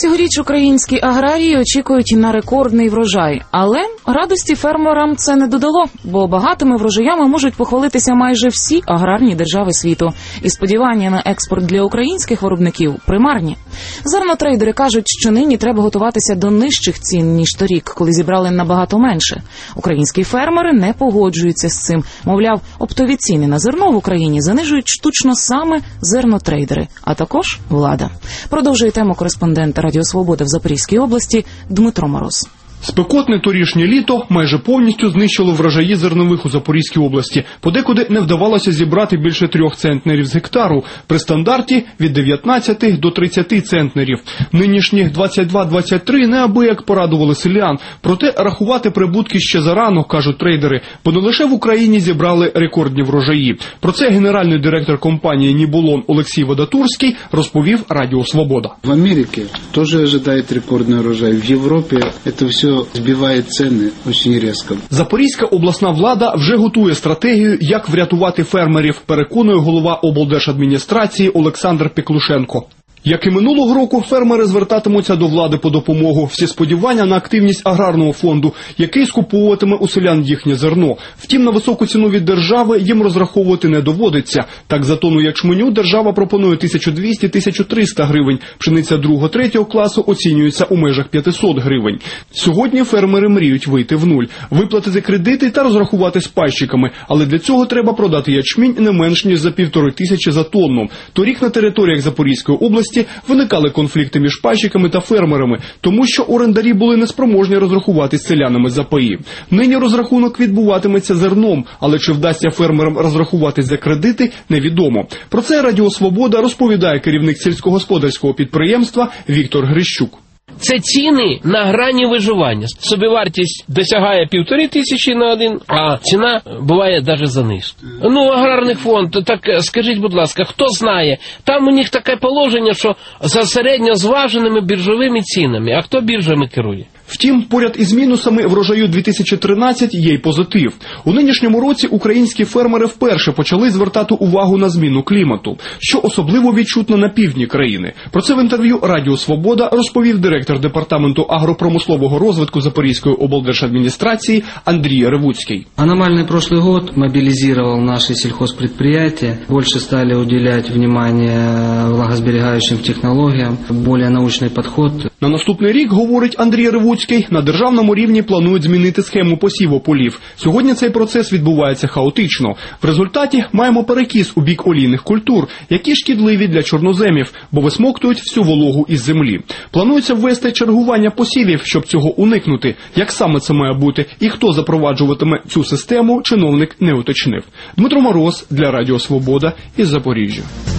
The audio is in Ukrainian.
Цьогоріч українські аграрії очікують на рекордний врожай. Але радості фермерам це не додало, бо багатими врожаями можуть похвалитися майже всі аграрні держави світу. І сподівання на експорт для українських виробників примарні. Зернотрейдери кажуть, що нині треба готуватися до нижчих цін, ніж торік, коли зібрали набагато менше. Українські фермери не погоджуються з цим. Мовляв, оптові ціни на зерно в Україні занижують штучно саме зернотрейдери, а також влада. Продовжує тему кореспондент Радіо Свобода в Запорізькій області Дмитро Мороз. Спекотне торішнє літо майже повністю знищило врожаї зернових у Запорізькій області. Подекуди не вдавалося зібрати більше 3 центнерів з гектару, при стандарті від 19 до 30 центнерів. Нинішні 22-23 неабияк порадували селян. Проте рахувати прибутки ще зарано, кажуть трейдери, бо не лише в Україні зібрали рекордні врожаї. Про це генеральний директор компанії «Нібулон» Олексій Водотурський розповів Радіо Свобода. В Америке тоже ожидает рекордный урожай. В Европе это все збиває ціни дуже різко. Запорізька обласна влада вже готує стратегію, як врятувати фермерів, переконує голова облдержадміністрації Олександр Пеклушенко. Як і минулого року, фермери звертатимуться до влади по допомогу. Всі сподівання на активність аграрного фонду, який скуповуватиме у селян їхнє зерно. Втім, на високу ціну від держави їм розраховувати не доводиться. Так, за тонну ячменю держава пропонує 1200-1300 гривень. Пшениця 2-3 класу оцінюється у межах 500 гривень. Сьогодні фермери мріють вийти в нуль, виплатити кредити та розрахувати з пайщиками. Але для цього треба продати ячмінь не менш ніж за 1500 за тонну. Торік на територіях Запорізької області виникали конфлікти між пайщиками та фермерами, тому що орендарі були неспроможні розрахуватись з селянами за паї. Нині розрахунок відбуватиметься зерном, але чи вдасться фермерам розрахуватись за кредити, невідомо. Про це Радіо Свобода розповідає керівник сільськогосподарського підприємства Віктор Грищук. Це ціни на грані виживання. Собівартість досягає 1500 на один, а ціна буває навіть занижена. Аграрний фонд, так скажіть, будь ласка, хто знає? Там у них таке положення, що за середньозваженими біржовими цінами. А хто біржами керує? Втім, поряд із мінусами врожаю 2013 є й позитив. У нинішньому році українські фермери вперше почали звертати увагу на зміну клімату, що особливо відчутно на півдні країни. Про це в інтерв'ю Радіо Свобода розповів директор департаменту агропромислового розвитку Запорізької облдержадміністрації Андрій Ревуцький. Аномальный прошлый год мобилизировал наши сельхозпредприятия, больше стали уделять внимание влагосберегающим технологиям, более научный подход. На наступний рік, говорить Андрій Ревуцький, на державному рівні планують змінити схему посіву полів. Сьогодні цей процес відбувається хаотично. В результаті маємо перекіс у бік олійних культур, які шкідливі для чорноземів, бо висмоктують всю вологу із землі. Планується ввести чергування посівів, щоб цього уникнути. Як саме це має бути і хто запроваджуватиме цю систему, чиновник не уточнив. Дмитро Мороз для Радіо Свобода із Запоріжжя.